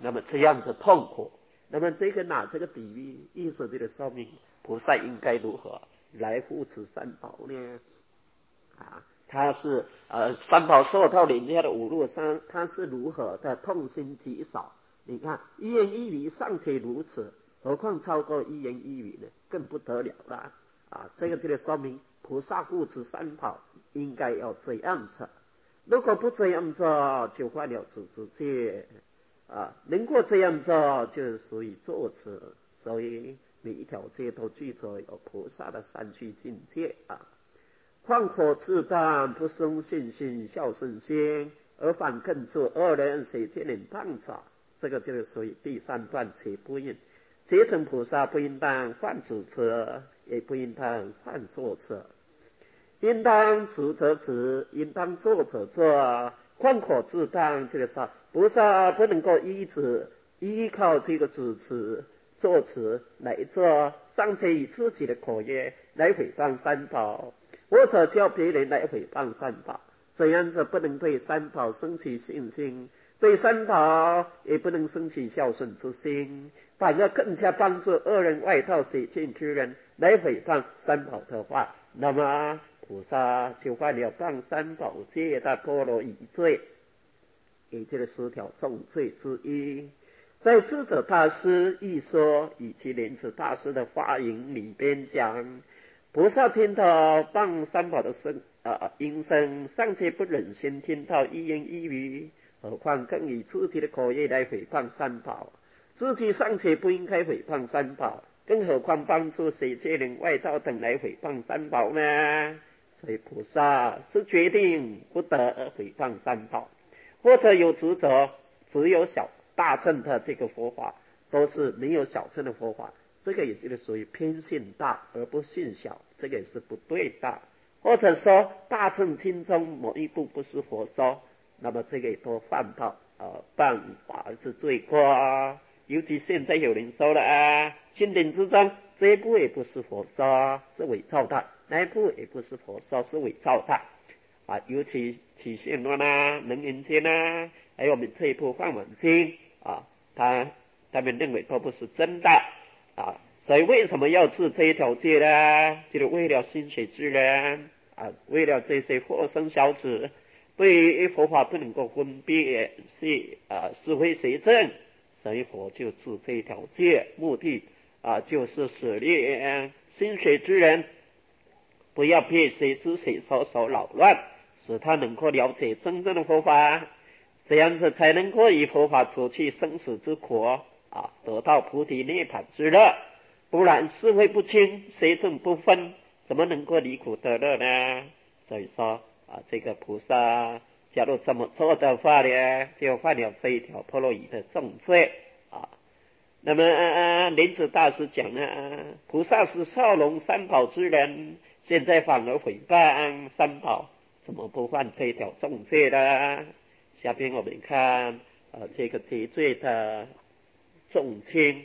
那么这样子痛苦。那么这个拿这个比喻意思这个说明菩萨应该如何来护持三宝呢？他是三宝受到人家的侮辱伤，他是如何的痛心疾首？你看一言一语尚且如此，何况超过一言一语呢？更不得了了这个就说明菩萨护持三宝应该要这样做。如果不这样做，就犯了持戒能够这样做，就是属于作持。所以每一条戒都具足有菩萨的三趣境界况可自当不生信心、孝顺心，而反更作恶人谁见人谤者？这个就是属于第三段且不应。结成菩萨不应当犯主持，也不应当犯作持，应当持则持，应当做则做。况可自当，这个是菩萨不能够依靠这个主持作持来做，尚且以自己的口业来毁谤三宝，或者叫别人来毁谤三宝，这样子不能对三宝生起信心，对三宝也不能生起孝顺之心，反而更加帮助恶人外道邪见之人来毁谤三宝的话，那么菩萨就犯了谤三宝戒的波罗夷罪，也就是10条重罪之一。在智者大师一说以及莲池大师的发言里边讲，菩萨听到谤三宝的音声，尚且不忍心听到一言一语，何况更以自己的口业来诽谤三宝，自己尚且不应该诽谤三宝，更何况帮助邪见人外道等来诽谤三宝呢？所以菩萨是决定不得诽谤三宝，或者有执着只有大乘的这个佛法，都是没有小乘的佛法，这个也就是属于偏信大而不信小，这个也是不对的。或者说大乘经中某一部不是佛说，那么这个也都犯到谤法是罪过尤其现在有人说了经典之中这一部也不是佛说，是伪造的，那一部也不是佛说，是伪造的尤其起信论能言经还有我们这一部梵文经他们认为都不是真的所以为什么要治这一条戒呢？就是为了心血之人为了这些佛生小子对于佛法不能够分辨是非邪正，所以佛就治这一条戒，目的就是使心血之人不要被谁知谁说所扰乱，使他能够了解真正的佛法，这样子才能够以佛法除去生死之苦得到菩提涅槃之乐。不然是非不清，邪正不分，怎么能够离苦得乐呢？所以说这个菩萨假如这么做的话呢，就犯了这一条波罗夷的重罪那么莲池大师讲菩萨是少龙三宝之人，现在反而毁谤三宝，怎么不犯这一条重罪呢？下边我们看这个戒罪的重轻。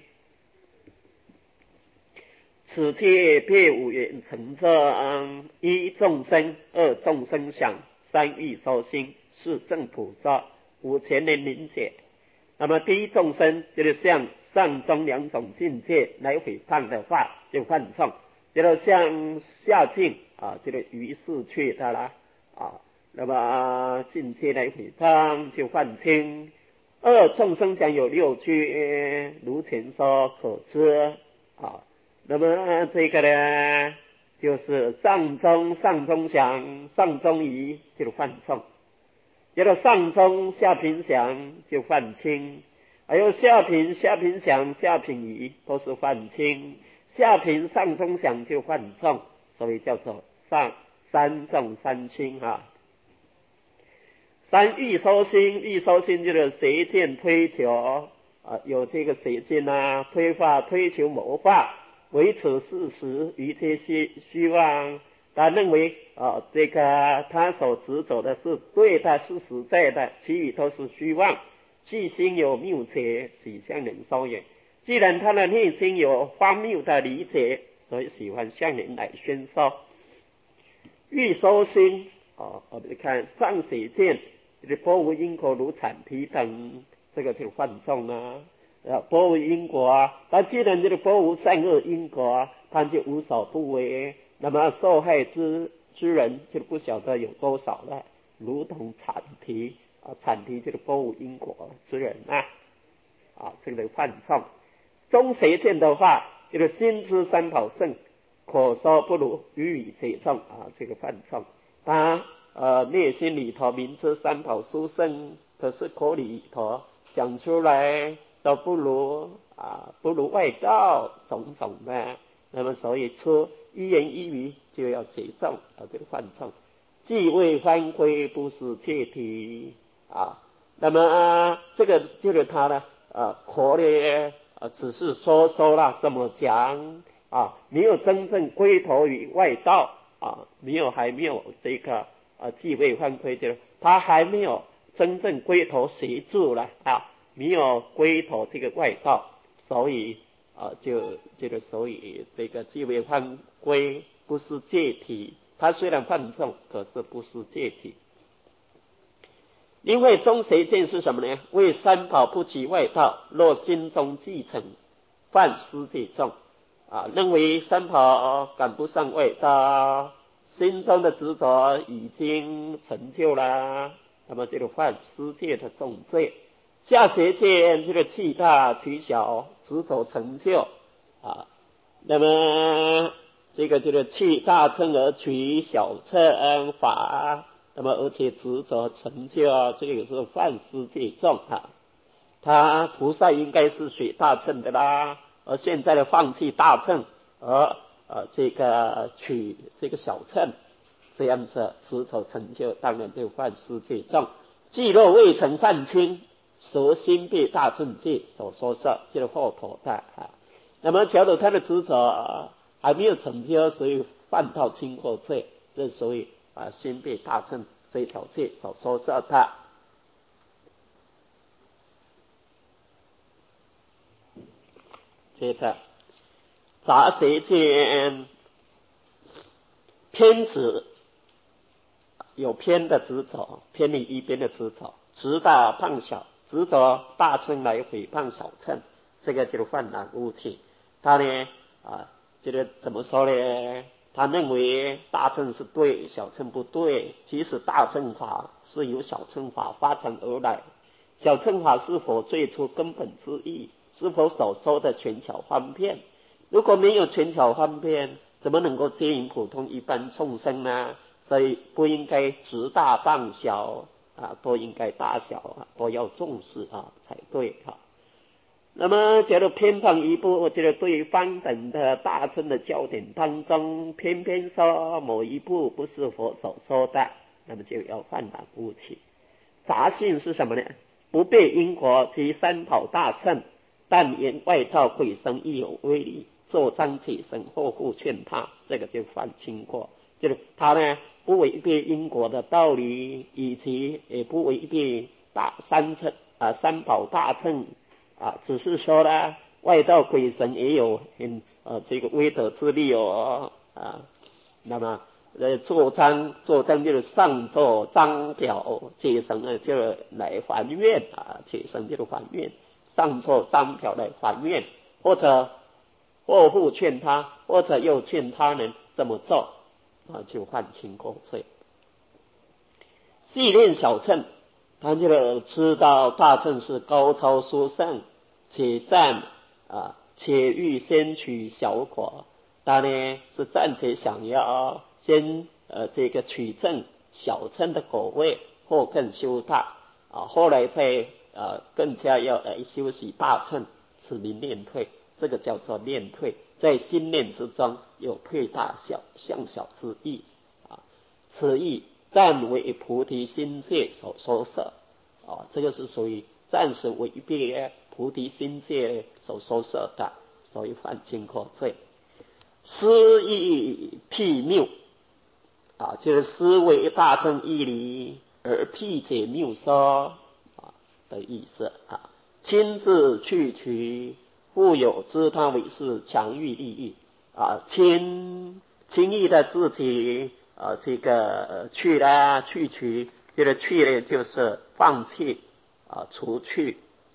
此戒别5缘成正：一众生，二众生想，三欲受心，四正菩萨，五全能明解。那么第一众生就是像上中2种境界来毁谤的话就犯重，就是像下境这个于是去的啦那么境界来毁谤就犯轻。二众生想有6句，如前说可知那么这个呢，就是上中想，上中疑就犯重，就是上中下品想就犯轻，还有下品想下品疑都是犯轻，下品上中想就犯重，所以叫做三重三轻三欲收心，欲收心就是邪见推求有这个邪见推求谋划维持事实于这些虚妄，他认为这个他所执着的是对的，是实在的，其余都是虚妄。既心有谬解，喜向人说也。既然他的内心有荒谬的理解，所以喜欢向人来宣说。欲收心我们看上邪见，就是波无因果如产皮等， 这个就犯众啊，拨无因果啊。那既然这个拨无善恶因果啊，他就无所不为，那么受害之人就不晓得有多少了，如同产提产提这个拨无因果之人这个犯众。中邪见的话，这个心知三宝圣，口说不如语以解众这个犯众，他内心里头明知三宝殊胜，可是口里头讲出来都不如外道种种的，那么所以出一言一语就要解众这个犯众，既未翻归不是切题那么这个就是他呢口里只是说了这么讲没有真正归投于外道还没有这个既未翻归，就是他还没有真正归投协助了没有归投这个外道，所以所以这个既未翻归不是戒体，他虽然犯重，可是不是戒体。因为中邪见是什么呢？为三宝不及外道，若心中继承犯失戒重认为三宝赶不上外道，心中的执着已经成就了，那么这个犯失戒的重罪。下邪见这个气大取小，执着成就那么这个气大乘而取小乘法，那么而且执着成就这个是犯失戒重他菩萨应该是学大乘的啦，而现在的放弃大乘而这个取这个小乘，这样子执着成就，当然就犯失戒重。既若未曾犯轻，则心被大乘戒所说摄，就是后头的那么假如他的执着还没有成就，所以犯到轻或罪，这所以心被大乘这一条戒所说摄的。接着杂邪见偏执，有偏的执着，偏离一边的执着，执大胖小，执着大乘来毁谤小乘，这个就是犯难误气。他呢这个怎么说呢？他认为大乘是对，小乘不对。其实大乘法是由小乘法发展而来，小乘法是否最初根本之意，是否所说的权巧方便？如果没有权巧方便，怎么能够接引普通一般众生呢？所以不应该执大放小都应该大小都要重视才对那么假如偏旁一部，就是对于方等的大乘的焦点当中，偏偏说某一部不是佛所说的，那么就要犯难误气。杂性是什么呢？不背因果及三宝大乘，但言外道鬼神亦有威力，做章起神后护劝他，这个就犯轻过。就是他呢不违背因果的道理，以及也不违背三宝大乘只是说呢外道鬼神也有这个威德之力那么做章就是上奏章表，解神呢就来还愿解神就是还愿，上奏章表来还愿，或者或护劝他，或者又劝他人这么做就犯轻过罪。细练小乘，他就知道大乘是高超殊胜，且且欲先取小果，他呢是暂且想要先这个取证小乘的果位，或更修大后来再更加要修习大乘，此名练退，这个叫做练退，在心念之中有退大小向小之意此意暂为菩提心戒所说摄这个是属于暂时违背菩提心戒所说摄的，所以犯轻过罪。思义辟谬就是思维大乘义理而辟解谬说的意思亲自去取，复有知他为是强欲利益轻易的自己这个去取，这个去呢就是放弃除去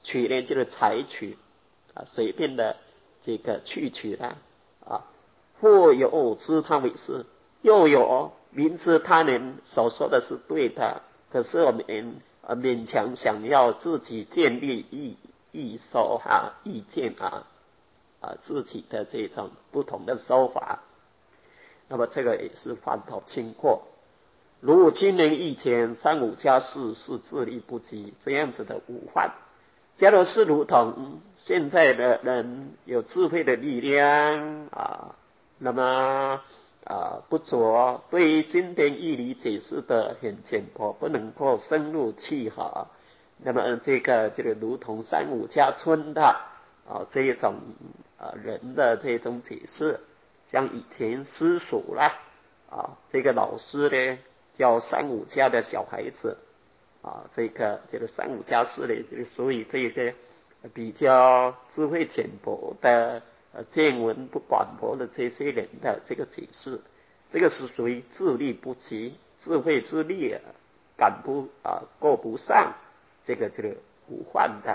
取呢就是采取随便的这个去取呢或有知他为是，又有明知他人所说的是对的，可是我们勉强想要自己建立意见自己的这种不同的说法，那么这个也是犯到轻过。如今人以前三五家事是智力不及这样子的误患。假如是如同现在的人有智慧的力量那么不着对于经典义理解释的很浅薄，不能够深入契合，那么这个如同三五家村的这一种人的这种解释，像以前私塾啦这个老师呢教三五家的小孩子这个三五家事呢，所以这个比较智慧浅薄的见闻不广博的这些人的这个解释，这个是属于智力不及，智慧之力够不上这个无患的。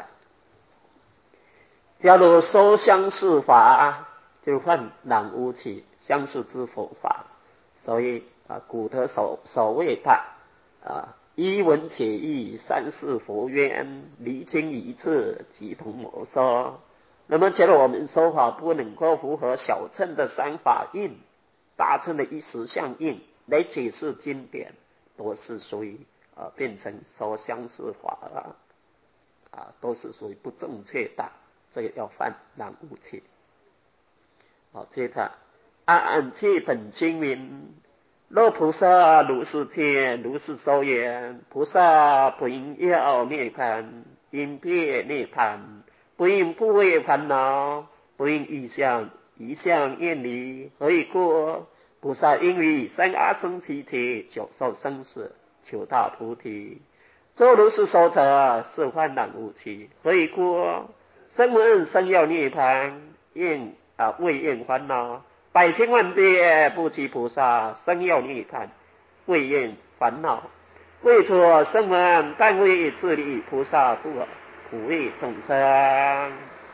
假如说相似法，就犯染污起相似之佛法，所以古德所谓的一文解义，三世佛缘，离经一致，即同魔说。那么假如我们说法不能够符合小乘的三法印，大乘的一实相印来解释经典，都是属于变成说相似法了都是属于不正确的，这个要犯染污起。接着按切本经云，若菩萨如是见，如是说言，菩萨不应要涅槃，应别涅槃，不应不为烦恼，不应异相厌离。何以故？菩萨因于三阿僧祇劫久受生死，求大菩提。作如是说者，是患染污起。何以故？声闻生要涅槃，未厌烦恼，百千万遍不及菩萨生要涅槃，未厌烦恼。为作声闻但为自利，菩萨不普为众生。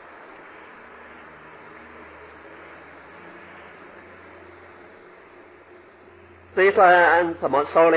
这一段怎么说呢？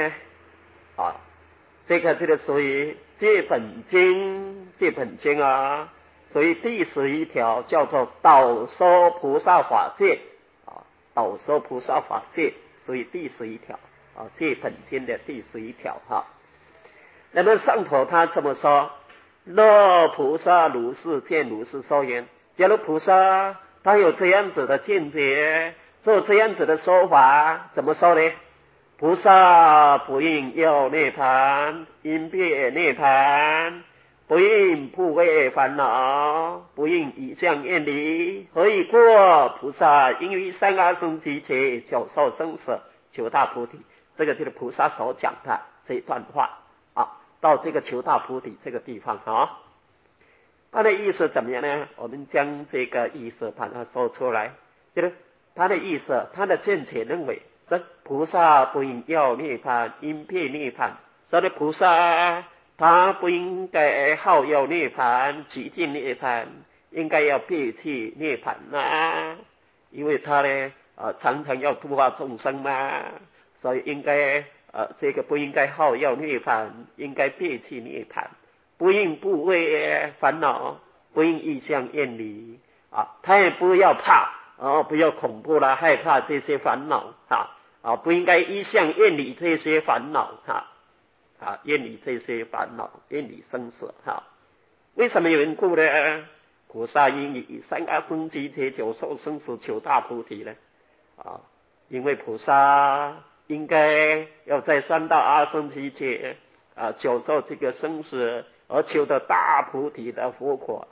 这个属于戒本经属于第11条，叫做导说菩萨法戒导说菩萨法戒属于第11条戒本经的第11条那么上头他怎么说？若菩萨如是见，如是说言。假如菩萨他有这样子的见解，做这样子的说法，怎么说呢？菩萨不应要涅槃，应别涅槃，不应不为烦恼，不应异相厌离。何以故？菩萨因于三阿僧祇劫久受生死，求大菩提。这个就是菩萨所讲的这一段话到这个求大菩提这个地方他的意思怎么样呢？我们将这个意思把它说出来，就是他的意思，他的见解认为说菩萨不应要涅槃，应别涅槃。说的菩萨他不应该好要涅槃，极尽涅槃，应该要别去涅槃因为他呢常常要度化众生所以应该这个不应该好要涅槃，应该别去涅槃，不应不为烦恼，不应异相厌离他也不要怕不要恐怖啦，害怕这些烦恼不应该异相厌离这些烦恼厌离这些烦恼，厌离生死为什么缘故呢？菩萨因以三阿僧祇劫久受生死，求大菩提呢因为菩萨应该要在三大阿僧祇劫久受这个生死，而求得大菩提的佛果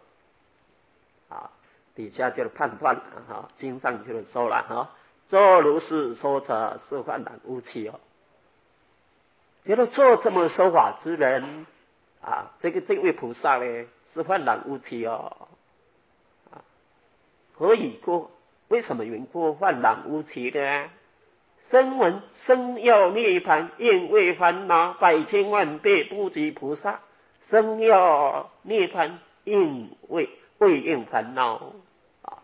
底下就判断了经上就说了作如是说者，是患染污起觉得做这么说法之人这位菩萨呢是患染污起何以故？为什么缘故患染污起呢？声闻生要涅槃，愿为烦恼，百千万倍不及菩萨。 生要涅槃未应烦恼啊，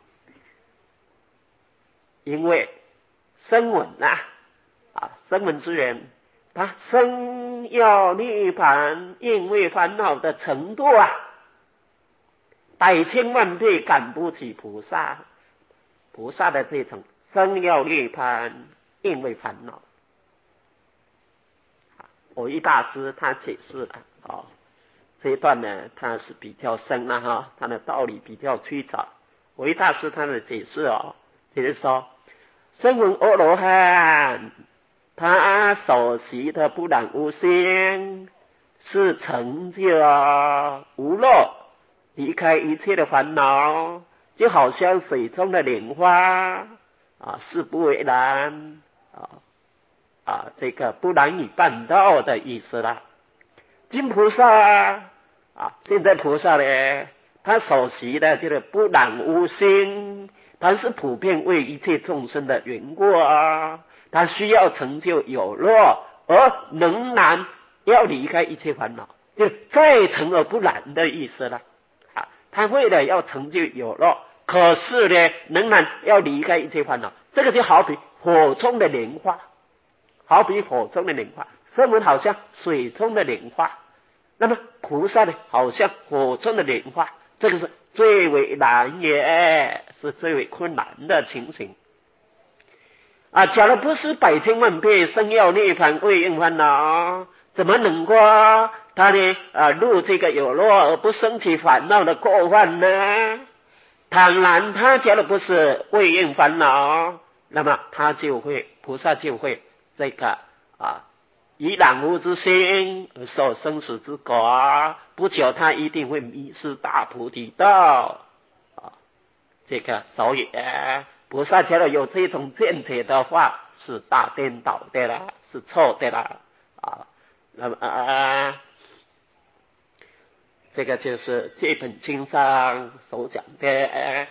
因为声闻声闻之人，他生要涅槃应未烦恼的程度百千万倍赶不起菩萨的这种生要涅槃应未烦恼。蕅益大师他解释了这一段呢，他是比较深他的道理比较曲折。蕅益大师他的解释就是说，声闻阿罗汉他所习的不染无心，是成就无漏，离开一切的烦恼，就好像水中的莲花是不为然这个不难以办到的意思啦。金菩萨现在菩萨呢，他所习的就是不染无心，他是普遍为一切众生的缘故他需要成就有漏，而仍然要离开一切烦恼，就再成而不染的意思了他为了要成就有漏，可是呢仍然要离开一切烦恼，这个就好比火中的莲花，声闻好像水中的莲花，那么菩萨呢好像火中的莲花，这个是最为难也，是最为困难的情形假如不是百千万倍生要涅槃未应烦恼，怎么能够他呢入这个有漏而不生起烦恼的过患呢？当然他假如不是未应烦恼，那么菩萨就会这个以染污之心而受生死之果，不久他一定会迷失大菩提道这个所以菩萨假如有这种见解的话，是大颠倒的啦，是错的啦那么这个就是这本经上所讲的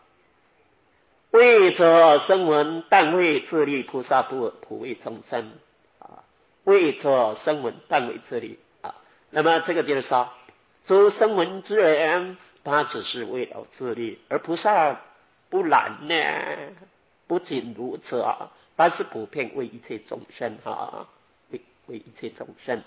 为着声闻，但为自利，菩萨不普为众生为着声闻，但为自利那么这个就是说，诸声闻之人，他只是为了自利，而菩萨不然呢，不仅如此他是普遍为一切众生为一切众生。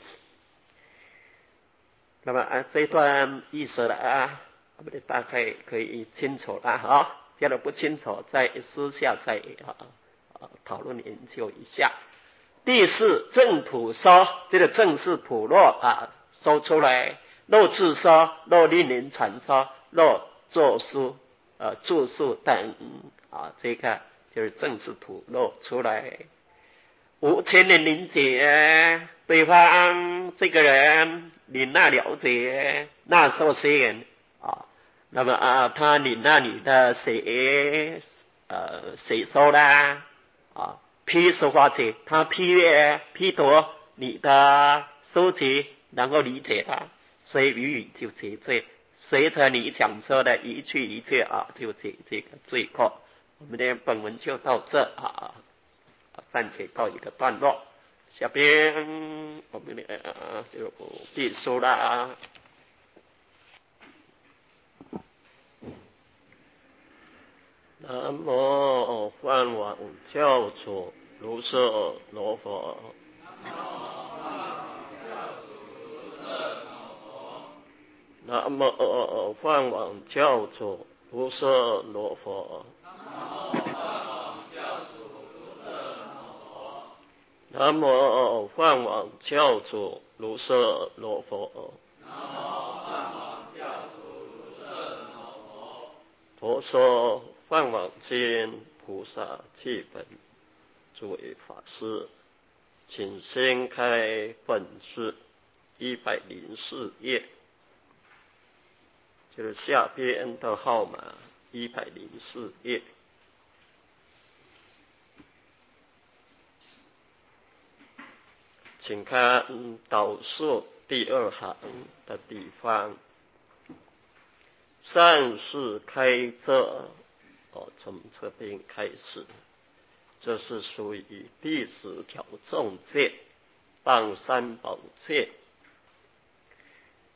那么这一段意思我们大概可以清楚了假如不清楚，在私下再讨论研究一下。第四，正土说，这个正是普落说出来，若自说，若令人传说，若作书著述等这个就是正是普落出来。无千人理解对方这个人你那了解那受些人那么他你那里的谁说啦批说话者，他批读你的书籍，能够理解他，谁予以就解罪，随着你讲说的一句一句就解这个罪过。我们的本文就到这暂且告一个段落。下边我们就必说了南无梵王教主如是罗佛。南无梵王教主如是罗佛。南无梵王教主如是罗佛。佛说梵网经，菩萨记本。诸位法师，请先开本事104页，就是下边的号码104页。请看导数第2行的地方，善事开遮从这边开始，这是属于第10条重戒，当三宝戒。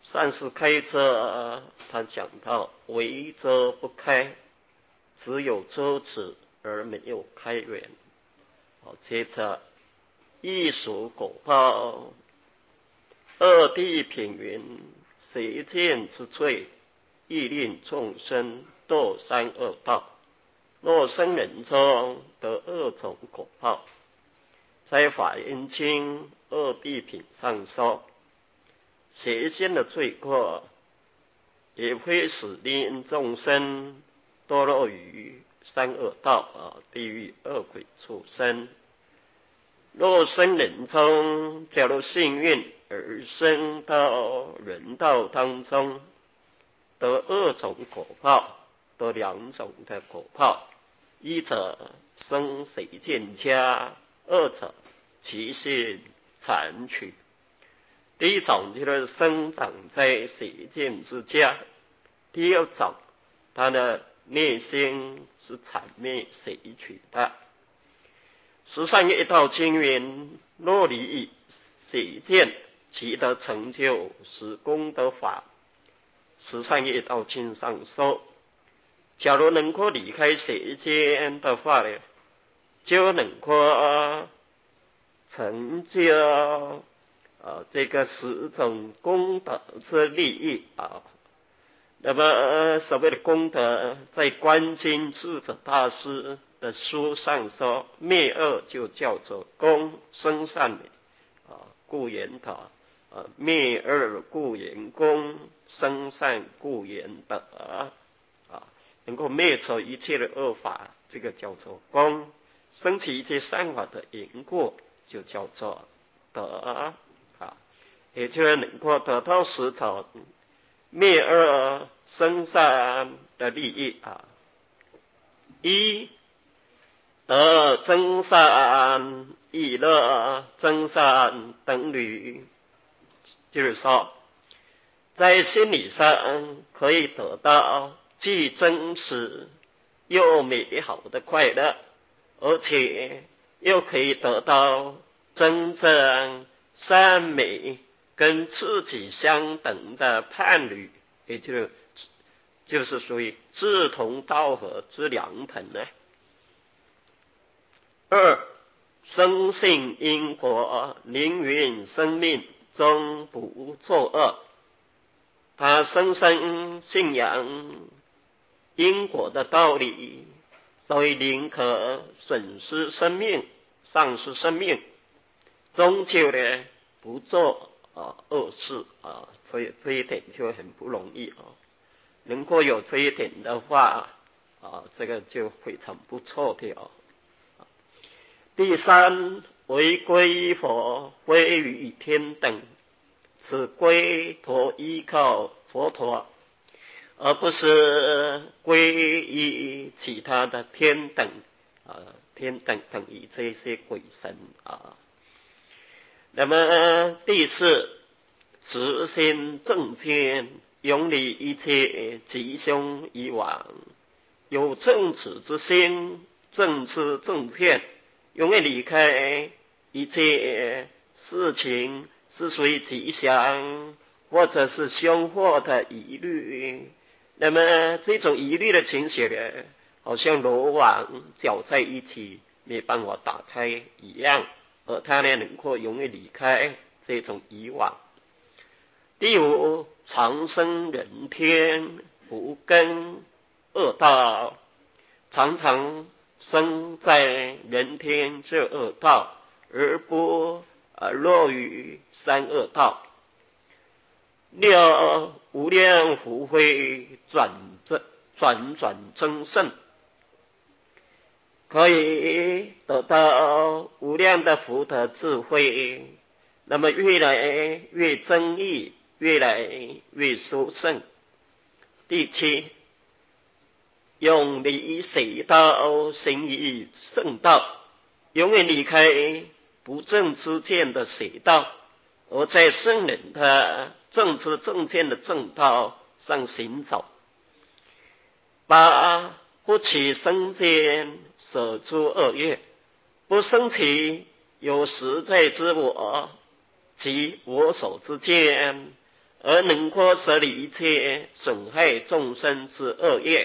善是开遮，他讲到为遮不开，只有遮止而没有开源。好，接着异熟果报，二谛品云：邪见之罪，亦令众生堕三恶道。若生人中得二种果报，在法云经二谛品上说，邪见的罪过也会使令众生堕落于三恶道地狱、恶鬼、畜生。若生人中，假如幸运而生到人道当中，得二种果报，得两种的果报，一者生邪见家，二者其性残取。第一种就是生长在邪见之家，第二种他的内心是谄媚邪取的。十善业道经云：若离邪见，即得成就使功德法。十善业道经上说，假如能够离开邪见的话呢，就能够成就这个十种功德之利益啊。那么所谓的功德，在观经智者大师的书上说，灭恶就叫做功，生善故言德，灭恶故言功，生善故言德能够灭除一切的恶法，这个叫做功；升起一切善法的因果，就叫做德也就是能够得到十种灭恶生善的利益一得增善益乐，增善等于，就是说在心理上可以得到既真实又美好的快乐，而且又可以得到真正善美跟自己相等的伴侣，也就是属于志同道合之良朋呢。二生信因果，凌云生命终不作恶。他深深信仰因果的道理，所以宁可损失生命、丧失生命，终究呢不做恶事所以这一点就很不容易能够有这一点的话这个就非常不错的第三，为皈依佛，归于天等，此归托依靠佛陀，而不是皈依其他的天等天等等于这些鬼神那么第四，直心正见，永离一切吉凶以往，有正直之心，正知正见，永远离开一切事情是属于吉祥或者是凶祸的疑虑。那么这种疑虑的情形呢，好像罗网搅在一起没办法打开一样，而他呢能够永远离开这种以往。第五，长生人天，不跟恶道，常常生在人天这恶道，而不落于三恶道。六，无量福慧转增胜，可以得到无量的福德智慧，那么越来越增益，越来越殊胜。第七，永离邪道，行于圣道，永远离开不正知见的邪道，而在圣人的正知正见的正道上行走。八，不起生见，舍诸恶业，不生起有实在之我及我所之见， 而能够舍离一切损害众生之恶业。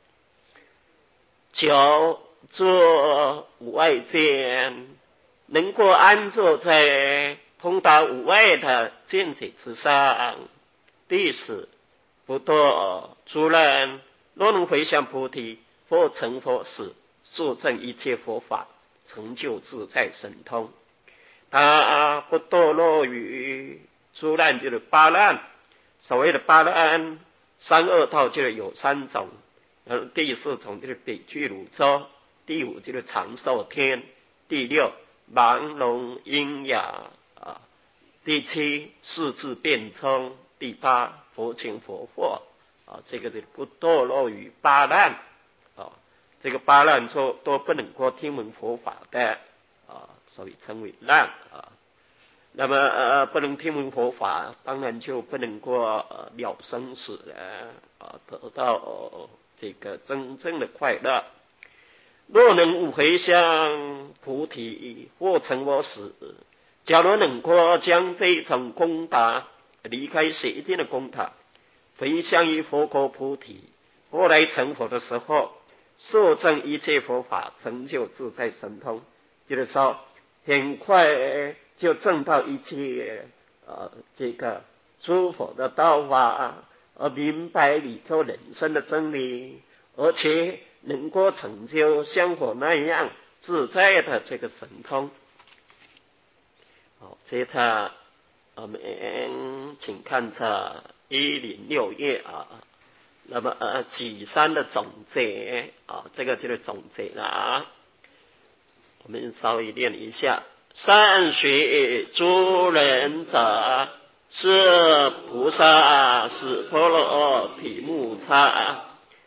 九，作无碍见，能够安坐在通达无碍的见解之上。第十，不堕诸人若能回向菩提，或成佛时，速证一切佛法，成就自在神通。他不堕落于诸难，就是八难。所谓的八难，三恶道就是有三种，第四种就是北俱泸州，第五就是长寿天，第六盲聋喑哑第七四智辩聪，第八佛情佛惑这个就不堕落于八难这个八难都不能够听闻佛法的所以称为难那么不能听闻佛法，当然就不能够了生死得到这个真正的快乐。若能回向菩提，或成佛时，假如能够将这种功德离开邪见的功德，回向于佛国菩提，后来成佛的时候，速证一切佛法，成就自在神通，就是说很快就证到一切这个诸佛的道法，而明白里头人生的真理，而且能够成就像佛那样自在的这个神通。好，接着我们请看这106页那么举山的总结这个就是总结了我们稍微练一下。善学诸人者，是菩萨，是婆罗提木叉。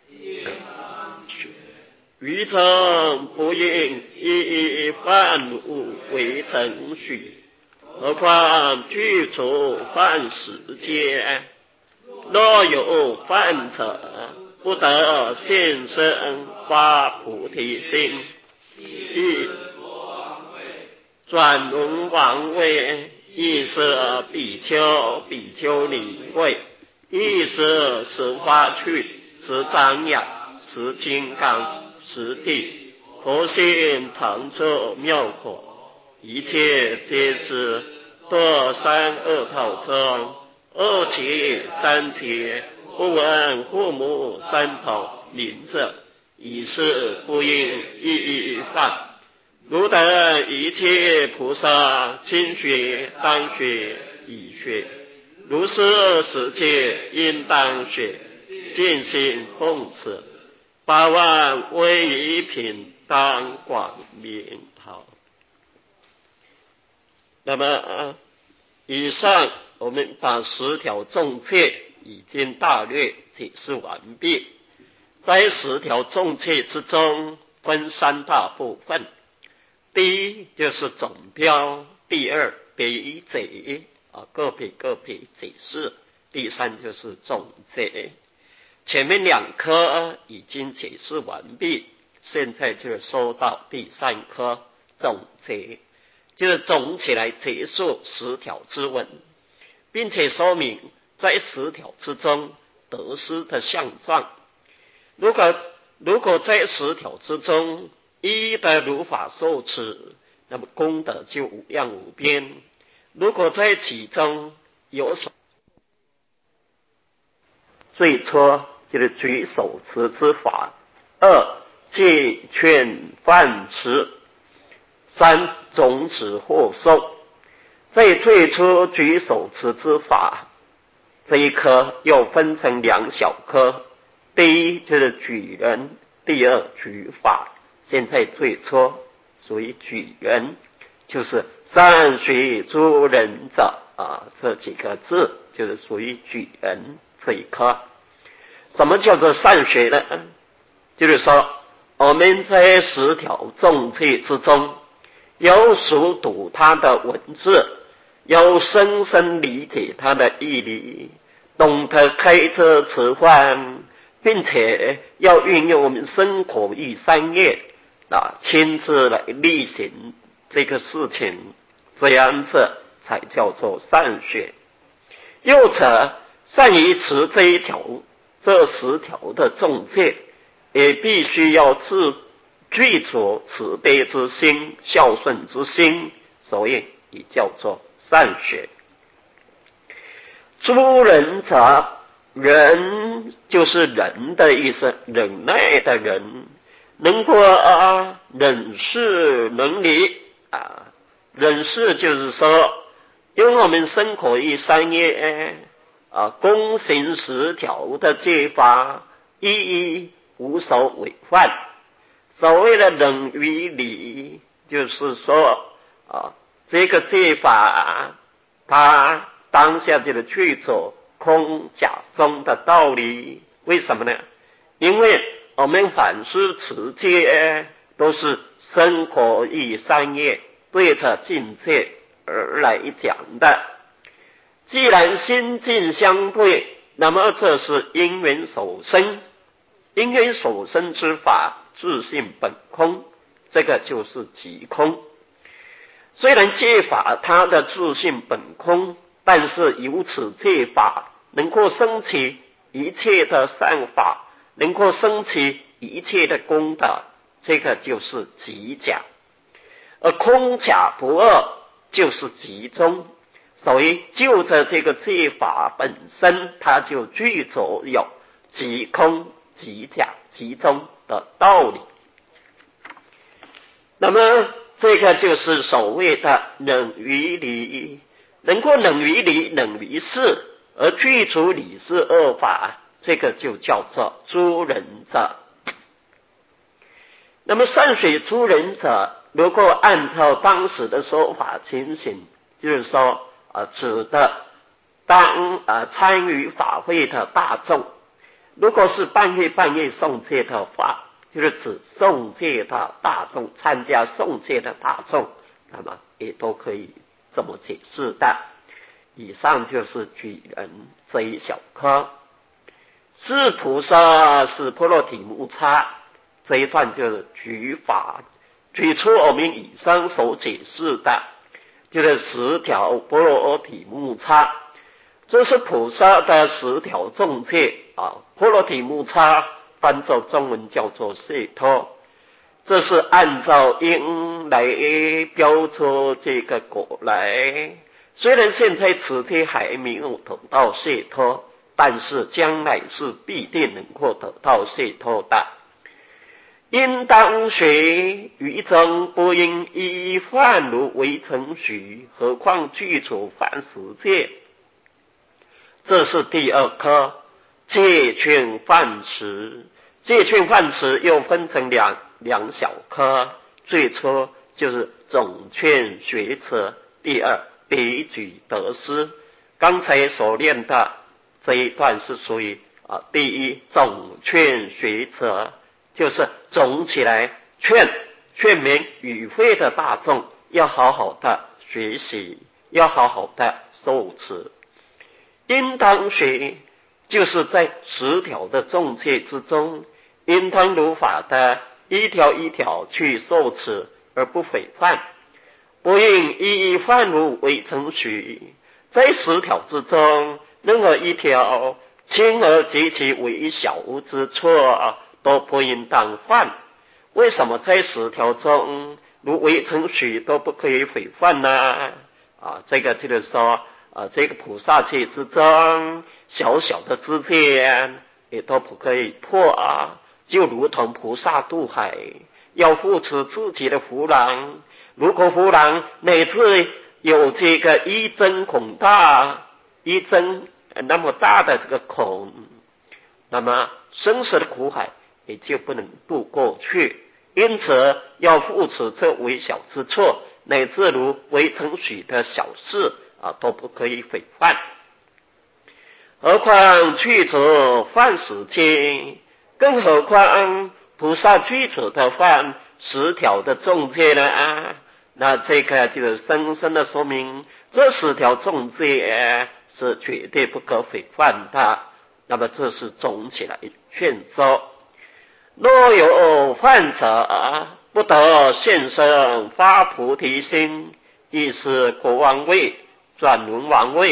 愚诚不应以犯物为程序，何况具足犯时间？若有犯者，不得现身发菩提心，亦转轮王位，亦是比丘、比丘尼位，亦是十花趣、十张扬、十金刚、十地，佛性常作妙果，一切皆是堕三恶道中，二劫三劫，不闻父母三头名色，以是不应亦犯。如得一切菩萨亲学当学已学，如是世界应当学，尽心奉持，八万威仪品当广明。好，那么以上我们把10条众戒已经大略解释完毕。在10条众戒之中分3大部分，第一就是总标，第二别解个别解释，第三就是总结。前面2科已经解释完毕，现在就说到第3科总结，就是总起来结束10条之文，并且说明在10条之中得失的相状。如果在10条之中一的如法受持，那么功德就无量无边。如果在其中有所最初就是举手持之法，二戒劝犯持，三种子获受。在最初举手持之法这一科又分成2小科，第一就是举人，第二举法。现在最初属于举人，就是善学诸人者这几个字就是属于举人这一科。什么叫做善学呢？就是说我们在10条众戒之中有熟读它的文字，有深深理解它的义理，懂得开遮持换，并且要运用我们身口意3业亲自来例行这个事情，这样子才叫做善学。 又者善于持这10条的重戒，也必须要具足慈悲之心、孝顺之心，所以也叫做善学。诸人者，人就是人的意思，忍耐的人，能够忍事能离忍事就是说，用我们身口意三业躬行10条的戒法，一无所违犯。所谓的忍于理，就是说这个戒法它当下就去做空假中的道理。为什么呢？因为我们凡是持戒都是身口意三业对着境界而来讲的。既然心境相对，那么这是因缘所生，因缘所生之法自性本空，这个就是即空。虽然戒法它的自性本空，但是由此戒法能够生起一切的善法，能够生起一切的功德，这个就是即假。而空假不二就是即中，所以就着这个戒法本身，它就具足有即空即假即中的道理。那么这个就是所谓的忍于理，能够忍于理忍于事而具足理事二法，这个就叫做诸人者。那么善学诸人者，如果按照当时的说法情形，就是说指的参与法会的大众，如果是半夜诵戒的话，就是指诵戒的大众，参加诵戒的大众，那么也都可以这么解释的。以上就是举人这一小科。是菩萨是波罗提木叉，这一段就是举法，举出我们以上所解释的，就是10条波罗提木叉。这是菩萨的10条重戒波罗提木叉翻作中文叫做解脱，这是按照因来标出这个果来。虽然现在此戒还没有得到解脱，但是将来是必定能够得到解脱的。应当学于中，不应依犯如为程序，何况具足犯10戒。这是第2科，戒劝犯持。戒劝犯持又分成两小科，最初就是总劝学持，第2别举得失。刚才所念的这一段是属于第1总劝学持，就是总起来劝勉与会的大众要好好的学习，要好好的受持。应当学就是在10条的重戒之中，应当如法的一条一条去受持而不违犯，不应依犯如为程序。在10条之中，任何一条轻而极其微小之错都不应当犯。为什么在10条中如为程序都不可以违犯呢？这个就是说这个菩萨戒之中，小小的知见也都不可以破就如同菩萨渡海，要护持自己的胡狼，如果胡狼乃至有这个一针孔大，一针那么大的这个孔，那么生死的苦海也就不能渡过去。因此要护持这微小之错，乃至如为程序的小事都不可以违犯。何况具足犯10戒，更何况菩萨具足的犯10条的重戒呢？那这个就深深的说明，这10条重戒是绝对不可违犯的。那么这是总起来劝说。若有犯者，不得现身发菩提心，亦是国王位、转轮王位，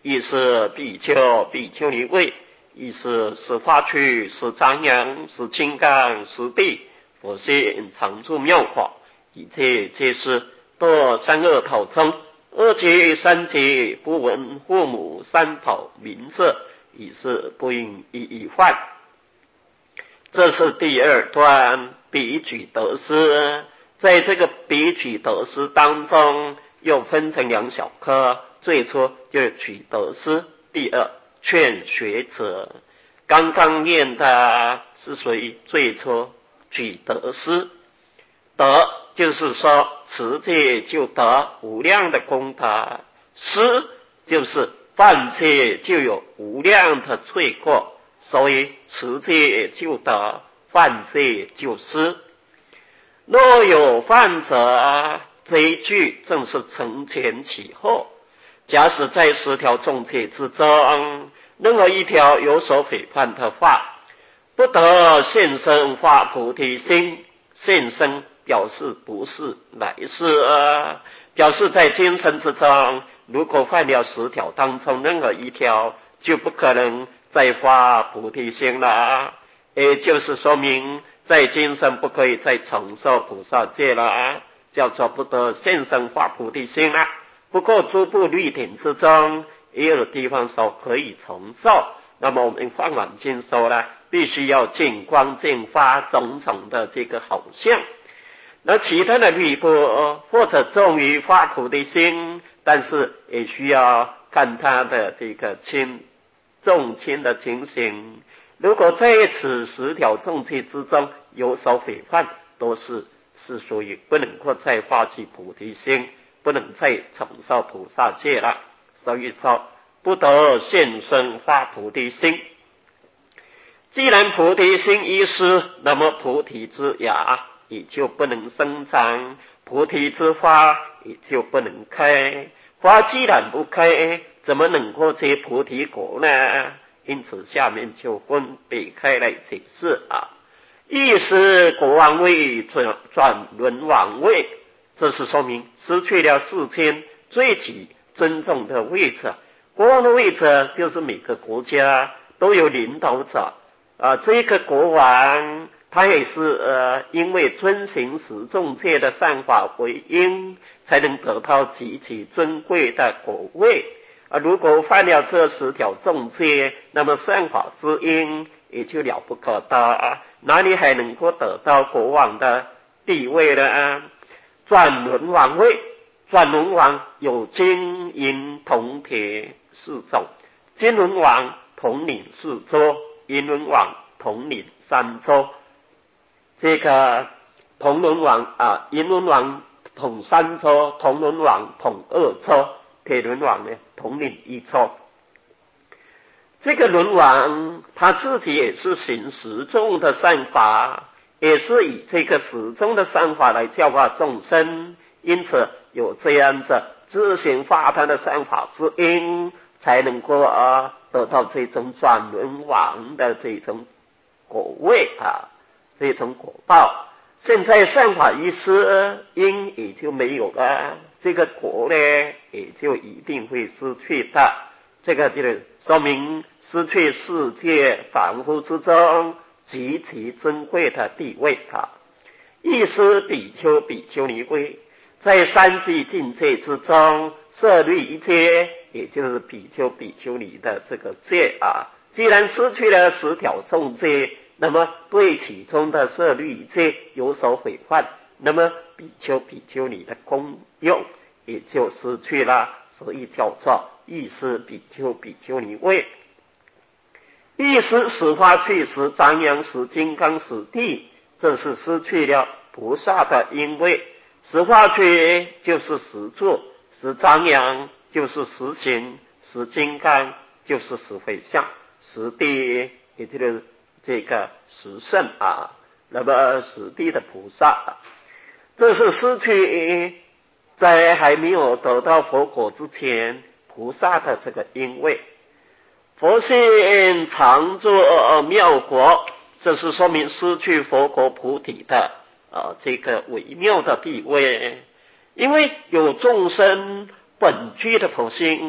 亦是比丘、比丘尼位，亦是化趣、是张扬、是金刚、是地，佛性常住妙法，一切皆是多三恶道中，二劫三劫不闻父母三宝名色，已是不应一犯。这是第二段比举得失。在这个比举得失当中，又分成两小科，最初就是举得失，第二劝学者。刚刚念的是属于最初举得失，得就是说持戒就得无量的功德，失就是犯戒就有无量的罪过，所以持戒就得，犯戒就失。若有犯者，这一句正是承前启后。假使在10条众戒之中，任何一条有所毁犯的话，不得现身发菩提心。现身表示不是来世，表示在今生之中，如果犯了10条当中任何一条，就不可能再发菩提心了，也就是说明在今生不可以再承受菩萨戒了，叫做不得现身发菩提心了。不过诸部律典之中也有地方说可以承受，那么我们放软经说呢，必须要见光见发种种的这个好相。那其他的律部或者重于发菩提心，但是也需要看他的这个重轻的情形。如果在此10条众戒之中有所毁犯，都是属于不能够再发起菩提心，不能再承受菩萨戒了。所以说不得现身发菩提心。既然菩提心遗失，那么菩提之芽也就不能生长，菩提之花也就不能开。花既然不开，怎么能够结菩提果呢？因此下面就分别开来解释一是国王位转轮王位，这是说明失去了世间最具尊重的位置。国王的位置就是每个国家都有领导者这个国王他也是因为遵行10众戒的善法为因，才能得到极其尊贵的果位如果犯了这10条众戒，那么善法之因也就了不可得哪里还能够得到国王的地位呢？转轮王位，转轮王有金银铜铁4种，金轮王统领4州，银轮王统领3州。这个铜轮王银轮王统3州，铜轮王统2州，铁轮王呢统领1州。这个轮王他自己也是行10众的善法，也是以这个10众的善法来教化众生，因此有这样子自行发他的善法之因，才能够得到这种转轮王的这种果位这种果报。现在善法一失，因也就没有了，这个果呢也就一定会失去的。这个就是说明失去世界凡夫之中极其珍贵的地位亦是比丘比丘尼位，在3际境界之中设律一戒，也就是比丘比丘尼的这个戒既然失去了10条众戒，那么对其中的设律戒有所毁犯，那么比丘比丘尼的功用也就失去了，所以叫做亦是比丘比丘尼位。亦是十化趣、十张扬、十金刚、十地，这是失去了菩萨的因位。十化趣就是十住，十张扬就是十行，十金刚就是十回向，十地也就是这个十圣那么十地的菩萨这是失去在还没有得到佛果之前菩萨的这个因位。佛性常作妙果，这是说明失去佛果菩提的这个微妙的地位。因为有众生本具的佛性，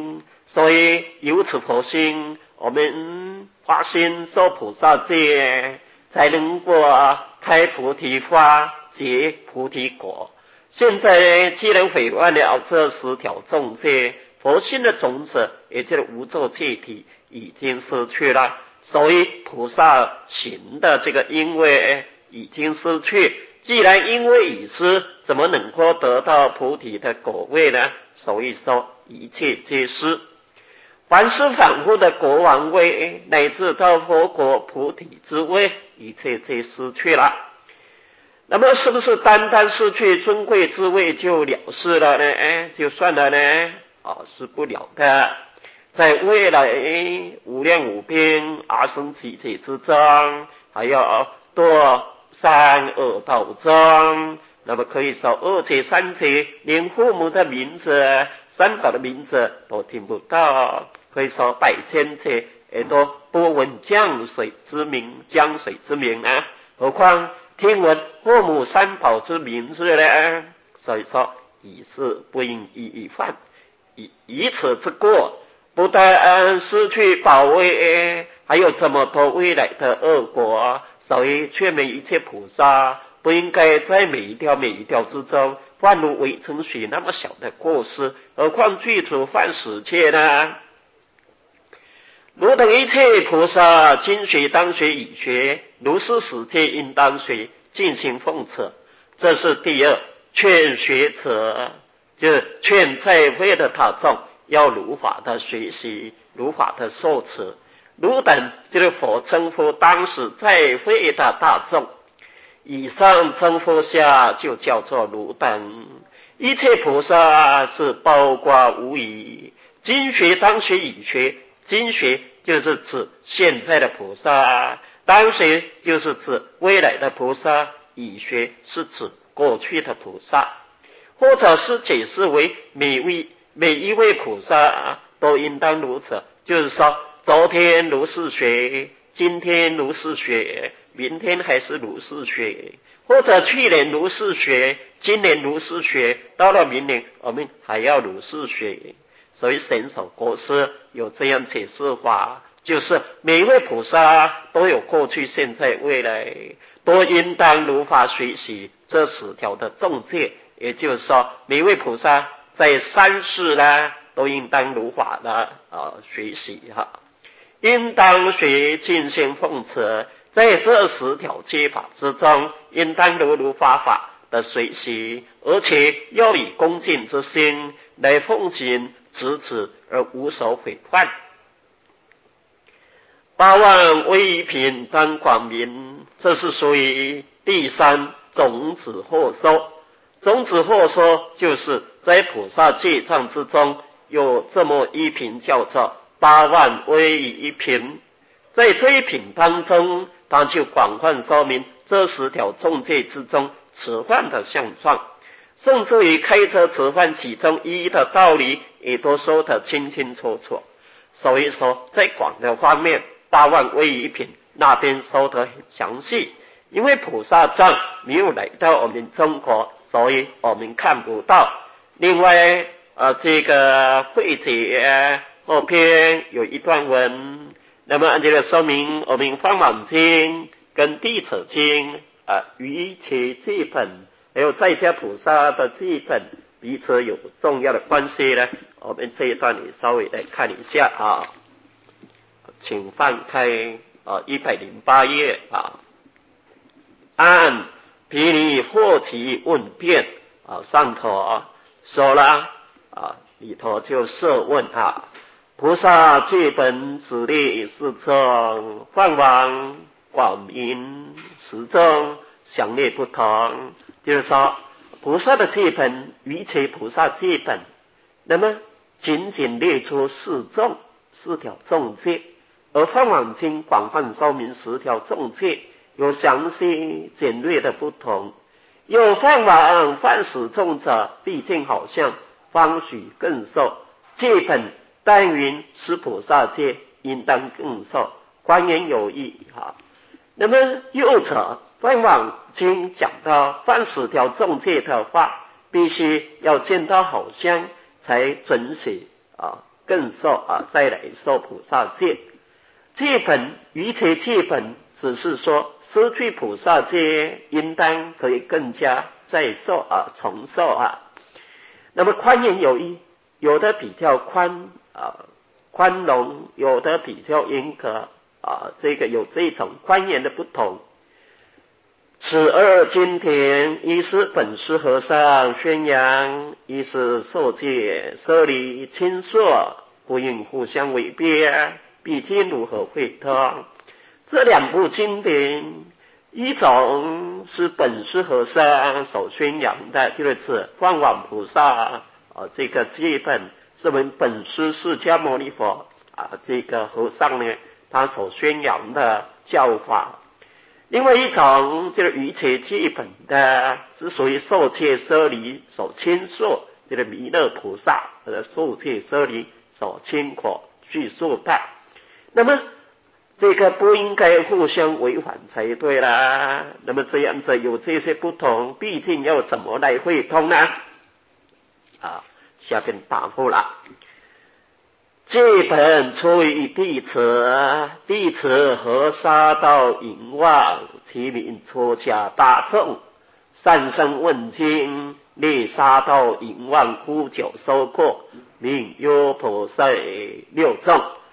所以由此佛心，我们发心受菩萨戒，才能够开菩提花，结菩提果。现在既然毁坏了这10条众戒，佛心的种子，也就是无作戒体已经失去了，所以菩萨行的这个因为已经失去。既然因为已失，怎么能够得到菩提的果位呢？所以说一切皆失。凡是反复的国王位，乃至到佛国菩提之位，一切皆失去了。那么是不是单单失去尊贵之位就了事了呢？就算了呢？是不了的。在未来无量无边阿僧祇劫之中，还要多三恶道中，那么可以说2劫3劫连父母的名字、三宝的名字都听不到，可以说百千劫也都不闻江水之名啊，何况听闻父母三宝之名字呢？所以说以是不应一犯，以此之过，不但失去宝位，还有这么多未来的恶果。所以劝勉一切菩萨，不应该在每一条之中犯如微尘水那么小的过失，何况具足犯10戒呢？如等一切菩萨，经学当学已学，如是10戒应当学，尽心奉持。这是第2，劝学者，就是劝在会的大众要如法的学习，如法的受持。如等就是佛称呼当时在会的大众，以上称呼下就叫做如等。一切菩萨是包括无疑，经学当学已学，经学就是指现在的菩萨，当学就是指未来的菩萨，已学是指过去的菩萨，或者是解释为每一位菩萨都应当如此，就是说昨天如是学，今天如是学，明天还是如是学，或者去年如是学，今年如是学，到了明年我们还要如是学。所以神手国师有这样解释法，就是每一位菩萨都有过去现在未来，都应当如法学习这10条的众戒。也就是说每一位菩萨在3世呢都应当如法的学习应当学尽心奉持，在这10条戒法之中，应当如法的学习，而且要以恭敬之心来奉行直指而无所毁犯。8万威仪品当广明，这是属于第3种子获收。种子获收就是在菩萨戒藏之中有这么一品叫做8万威仪品，在这一品当中，他就广泛说明这10条众戒之中此犯的相状，甚至于开车此犯其中一的道理也都说得清清楚楚。所以说在广的方面，8万威仪品那边说得很详细，因为菩萨藏没有来到我们中国，所以我们看不到。另外这个慧解后篇有一段文，那么按这个说明我们梵网经跟地扯经与其戒本还有在家菩萨的戒本彼此有重要的关系呢。我们这一段也稍微来看一下请翻开108页按毗尼惑提问辩上头说了里头就设问菩萨戒本指列4种，梵网广明10种，详列不同。就是说菩萨的戒本与其菩萨戒本，那么仅仅列出4条众戒，而梵网经广泛说明10条众戒有详细简略的不同。有梵网犯10众者，毕竟好像方许更受，戒本但云是菩萨戒，应当更受，观言有异那么右者梵网经讲到犯10条众戒的话，必须要见到好相才准许更受再来受菩萨戒。戒本一切戒本只是说失去菩萨戒，应当可以更加再受重受那么宽严有异，有的比较宽容，有的比较严格这个有这种宽严的不同。此二经典，一是本师和尚宣扬，一是受戒舍离亲说，不应互相违背，毕竟如何会通？这两部经典，一种是本师和尚所宣扬的，就是观往菩萨这个戒本是我们本师释迦牟尼佛这个和尚呢他所宣扬的教法。另外一种就是一切戒本的，是属于受戒舍离所亲述，这个弥勒菩萨受戒舍离所亲口叙述的。那么这个不应该互相违反才对啦。那么这样子有这些不同，毕竟要怎么来汇通呢？下边答复了。戒本出于弟子，弟子何杀道淫妄，其名出家大众，三生问经，列杀道淫妄枯酒收过，名优婆塞六众。